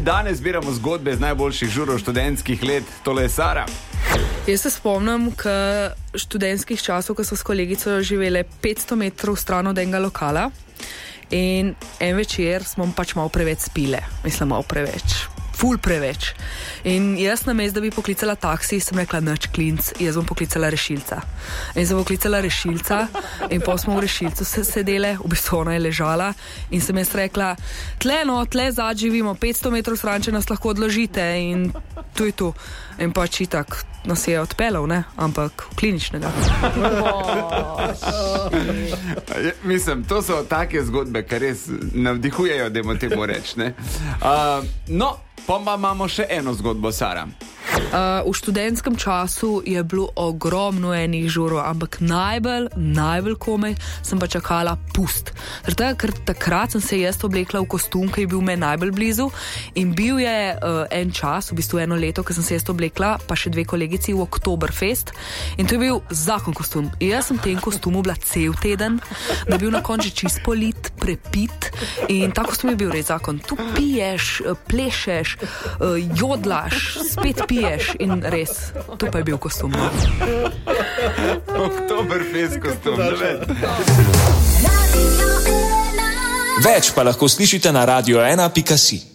Tudi danes zbiramo zgodbe z najboljših žurov študentskih let. Tole je Sara. Jaz se spomnim, študentskih časov, ko so s kolegico živele 500 metrov stran od enega lokala in en večer smo pač malo preveč spile. Mislim, malo preveč. Ful preveč. In jaz namesto, da bi poklicala taksi, sem rekla, nič klinc, jaz bom poklicala rešilca. In sem poklicala rešilca in pa smo v rešilcu sedele, v bistvu ona je ležala in sem jaz rekla, tle zad živimo, 500 metrov stran, če nas lahko odložite in tu je tu. In pač itak nas je odpeljal, ne? Ampak kliničnega. Mislim, to so take zgodbe, kar res navdihujejo, da bomo temu reči, ne? No, pa imamo še eno zgodbo, Sara. V študentskem času je bilo ogromno enih žurov, ampak najbolj komaj sem pa čakala pust. Ker takrat sem se jaz oblekla v kostum, ki je bil me najbolj blizu in bil je en čas, v bistvu eno leto, ko sem se jaz oblekla, pa še dve kolegici v Oktoberfest in to je bil zakon kostum. In jaz sem v tem kostumu bila cel teden, da je bil na koncu čist polit, prepit in ta kostum je bil res zakon. Tu piješ, plešeš, jodlaš, spet piješ in res, to pa je bil kostum. Oktoberfest kostum, ne? Več pa lahko slišite na radio1.si.